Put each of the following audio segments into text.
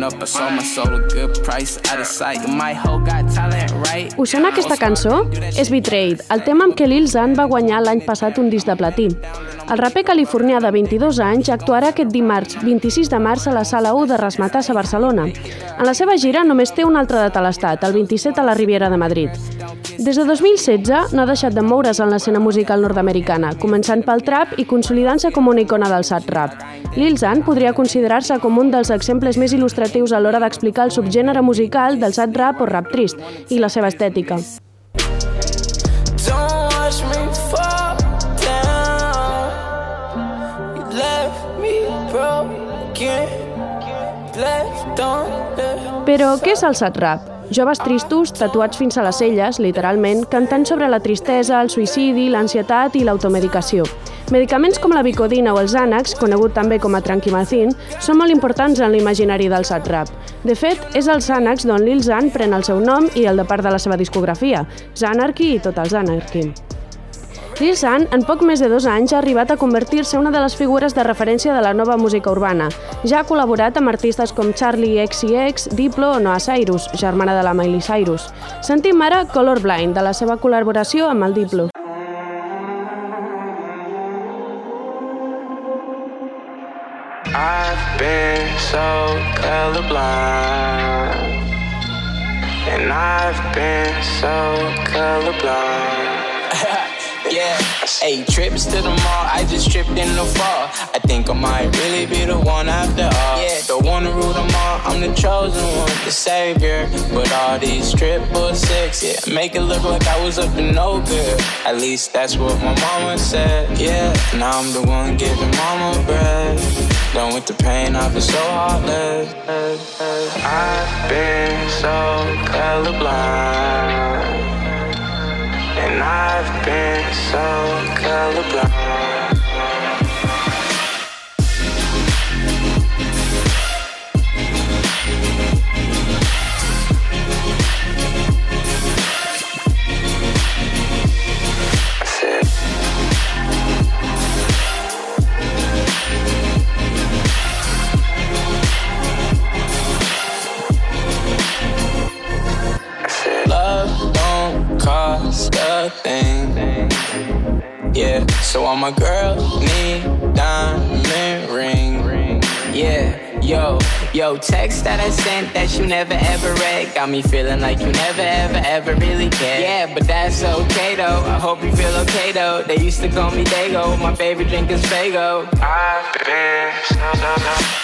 up, I sold my soul a good price, out of sight. My hoe got talent, right? Us sona aquesta cançó? És Betrayed, el tema amb què Lil Xan va guanyar l'any passat un disc de platí. El raper californià de 22 anys actuarà aquest dimarts 26 de març a la Sala 1 de Razzmatazz a Barcelona. En la seva gira només té una altra data a l'estat, el 27 a la Riviera de Madrid. Des de 2016 no ha deixat de moure's en l'escena musical nord-americana, començant pel trap i consolidant-se com una icona del sad rap. Lil Xan podria considerar-se com un dels exemples més il·lustratius a l'hora d'explicar el subgènere musical del sad rap o rap trist i la seva estètica. Però què és el sad rap? Joves tristos, tatuats fins a les celles, literalment, cantant sobre la tristesa, el suïcidi, l'ansietat i l'automedicació. Medicaments com la Vicodina o el Xanax, conegut també com a Trankimazin, són molt importants en l'imaginari del sad rap. De fet, és el Xanax d'on Lil Xan pren el seu nom i el de part de la seva discografia, Xanarchy i tot el Xanarchy. Lil Xan, en poc més de 2 anys, ha arribat a convertir-se en una de les figures de referència de la nova música urbana. Ja ha col·laborat amb artistes com Charli XCX, Diplo o Noah Cyrus, germana de la Miley Cyrus. Sentim ara Colorblind, de la seva col·laboració amb el Diplo. I've been so colorblind, and I've been so colorblind. Yeah, hey, trips to the mall, I just tripped in the fall. I think I might really be the one after all. Yeah, don't wanna rule them all, I'm the chosen one, the savior. But all these 666, yeah, make it look like I was up to no good. At least that's what my mama said, yeah. Now I'm the one giving mama bread. Done with the pain, I feel so heartless. I've been so colorblind, and I've been so colorblind. Cost a thing, yeah. So all my girls need diamond ring, yeah. Yo, text that I sent that you never ever read got me feeling like you never ever really cared. Yeah, but that's okay though. I hope you feel okay though. They used to call me Dago. My favorite drink is Fago. I've been so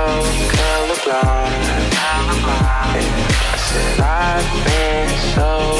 colorblind. I said I've been so